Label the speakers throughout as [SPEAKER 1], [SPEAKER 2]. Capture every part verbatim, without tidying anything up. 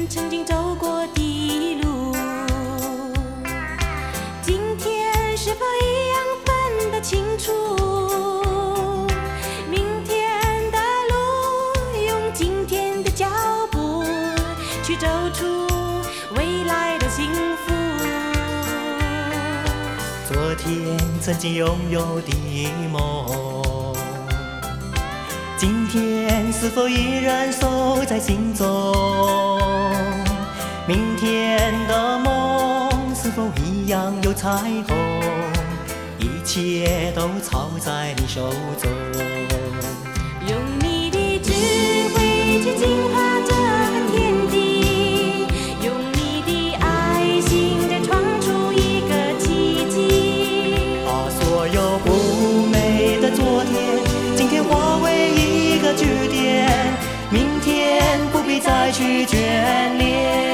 [SPEAKER 1] 曾经走过的路，今天是否一样分得清楚？明天的路，用今天的脚步去走出未来的幸福。
[SPEAKER 2] 昨天曾经拥有的梦，今天是否依然守在心中？明天的梦是否一样有彩虹？一切都藏在你手中。
[SPEAKER 1] 用你的智慧去净化这个天地，用你的爱心再创出一个奇迹。
[SPEAKER 2] 把所有不美的昨天，今天化为一个句点，明天不必再去眷恋。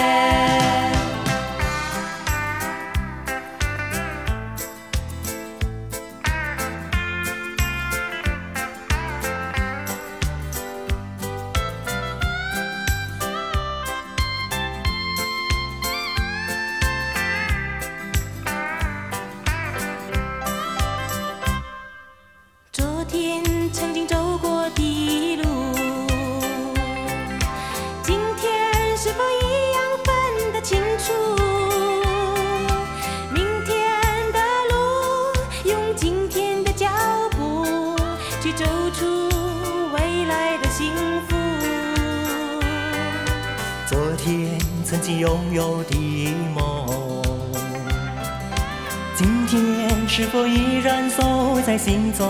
[SPEAKER 1] 昨天曾经走过的路，今天是否一样分得清楚？明天的路，用今天的脚步去走出未来的幸福。
[SPEAKER 2] 昨天曾经拥有的梦，今天是否依然守在心中？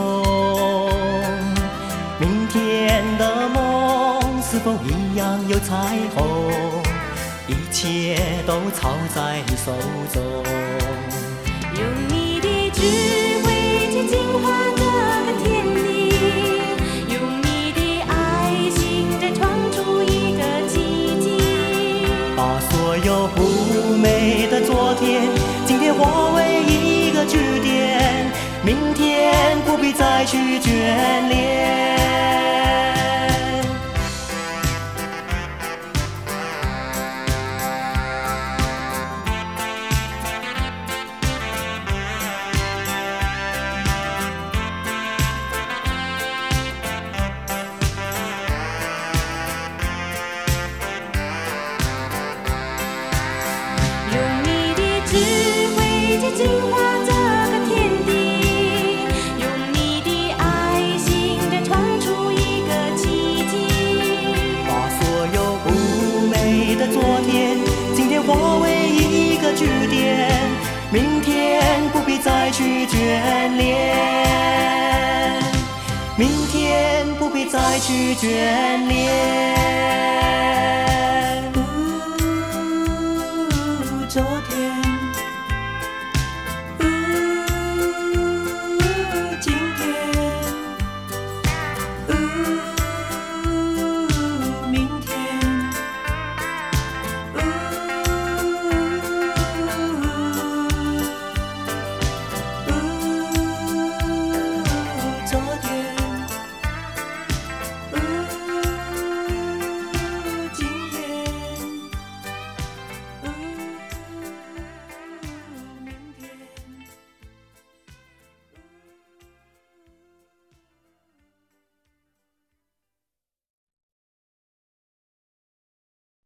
[SPEAKER 2] 明天的梦是否一样有彩虹？一切都藏在你手中。
[SPEAKER 1] 用你的智慧去净化这个天地，用你的爱心再创出一个奇迹。
[SPEAKER 2] 把所有不美的昨天，今天化为一个句点，明天不必再去眷恋。
[SPEAKER 1] 用你的智慧去净化这个天地，用你的爱心再创出一个奇迹。
[SPEAKER 2] 把所有不美的昨天，今天化为一个句点，明天不必再去眷恋，明天不必再去眷恋。